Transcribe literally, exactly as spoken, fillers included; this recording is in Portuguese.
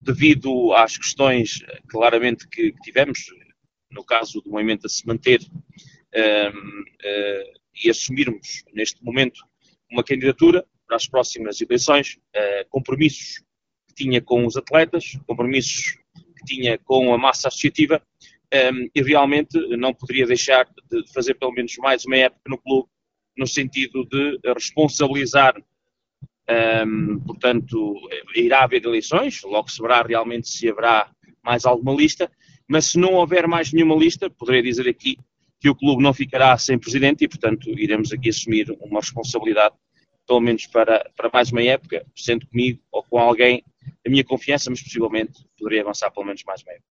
devido às questões, claramente, que, que tivemos, no caso do movimento a se manter um, uh, e assumirmos, neste momento, uma candidatura para as próximas eleições, uh, compromissos que tinha com os atletas, compromissos que tinha com a massa associativa, um, e realmente não poderia deixar de fazer pelo menos mais uma época no clube, no sentido de responsabilizar, um, portanto, irá haver eleições, logo se verá realmente se haverá mais alguma lista, mas se não houver mais nenhuma lista, poderei dizer aqui que o clube não ficará sem presidente e, portanto, iremos aqui assumir uma responsabilidade, pelo menos para, para mais uma época, sendo comigo ou com alguém da minha confiança, mas possivelmente poderia avançar pelo menos mais uma época.